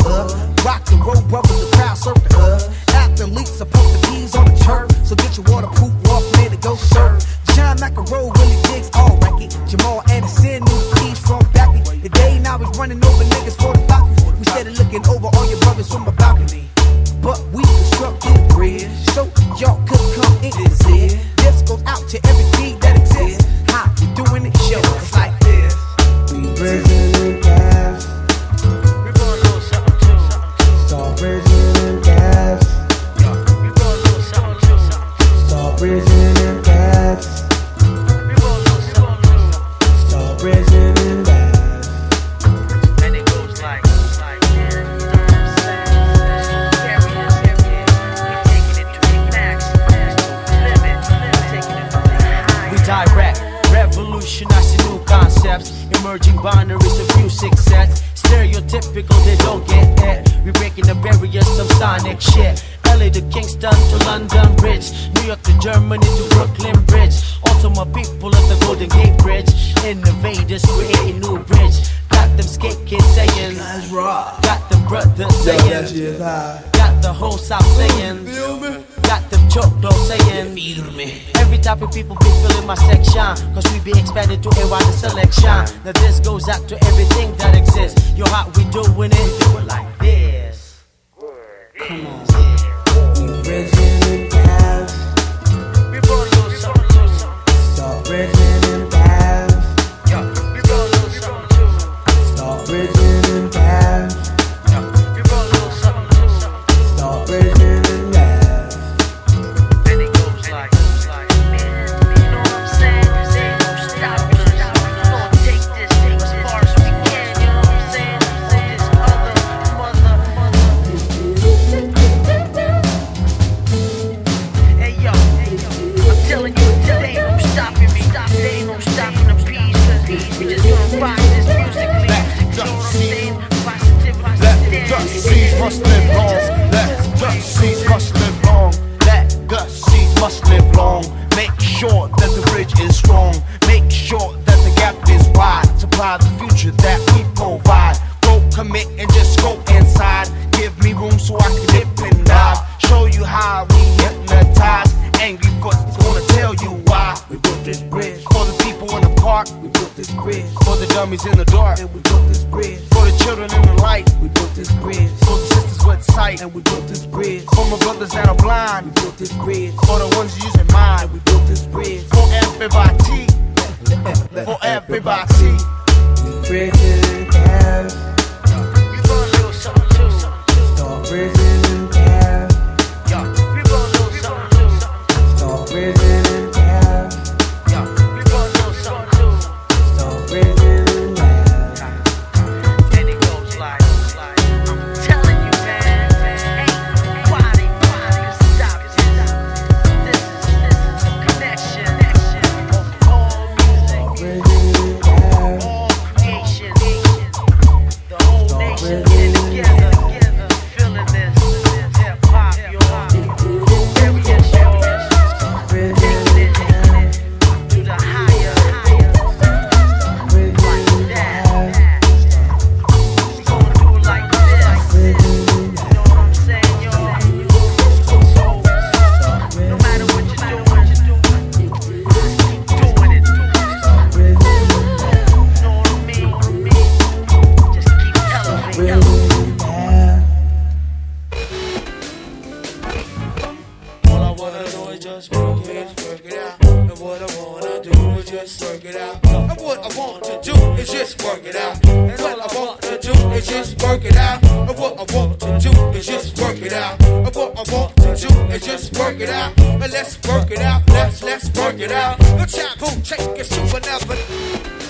Rock and roll brothers, the crowd surf the athletes are pump the bees on the turf. So get your waterproof Walkman to go surf. John McEnroe really digs all wacky. Jamal Anderson, new keys from Becky. The day now he's running over niggas for the Falcons. We steady looking over all your brothers from a balcony. But we constructed the bridge, so y'all could come in this here. This goes out to every kid that exists. How you doing it? Show us like this. We bridging the gas. We roll a little something too. Start bridging the gas. We roll a little something too. Start bridging the gas. We roll a little something too. Start bridging the gas. And it goes like. Direct revolution, I see new concepts, emerging binaries of music sets. Stereotypical, they don't get it. We breaking the barriers, some sonic shit. LA to Kingston to London Bridge, New York to Germany to Brooklyn Bridge. Also my people at the Golden Gate Bridge, innovators creating new bridge. Got them skate kids saying, got them brothers saying, got the whole South saying, got them choked saying, every type of people be filling my section, cause we be expanded to a wider selection. Now this goes out to everything that exists. Yo, how we doing it? Do it like this. Come on. We bridging the gas. We roll a little something. Start bridging the gas. Yo, we roll a little something. Start bridging the gas. Yo, we roll a little something. Start bridging the gas. And it goes like, man, you know what I'm saying? Say, don't stop, we gonna take this as far as we can, you know what I'm saying? This other mother. Hey yo, I'm telling you, they ain't no stopping me. They ain't no stopping the peace, cause we just gonna find this musically. You know what I'm saying? Positivity. Let the seeds must live long. Let the seeds must live long. Let the seeds must live long. Make sure that the bridge is strong. Make sure that the gap is wide. Supply the future that we provide. Go commit and just go inside. Give me room so I can dip and dive. Show you how we hypnotize. Angry Foot's gonna tell you why. We built this bridge. For the people in the park, We built this bridge. for the dummies in the dark, And we built this bridge. for the children in the light, We built this bridge. for the sisters with sight, And we built this bridge. for my brothers that are We blind, built this bridge. for the ones using mind, And we built this bridge. for everybody, for everybody. We bridging the gas. We roll a little something. Start bridging the gas. Yo, we roll a little something. Start bridging the gas. Yo, we roll a little something. Start bridging the gas. And it goes like, I'm telling you, man, ain't nobody can stop this. This is a connection of all music, Bridging the gas. all creation, the whole nation getting together, feeling this hip hop, yo. Experience, yo. Start bridging the Taking gas. it to the higher, Bridging like the that. gas. We gonna do it like this. Bridging the You know what I'm saying, yo? So, no matter what you're doing, keep doing it. bridging the gas. You know what I mean? Just keep elevating. Bridging the gas. All I wanna do is just work it out. And what I wanna do is just work it out. And what I want to do is just work it out. And all I want to do is just work it out. And what I want to do is just work it out. And what I want to do is just work it out. And let's work it out. Let's work it out. The taboo take us to another.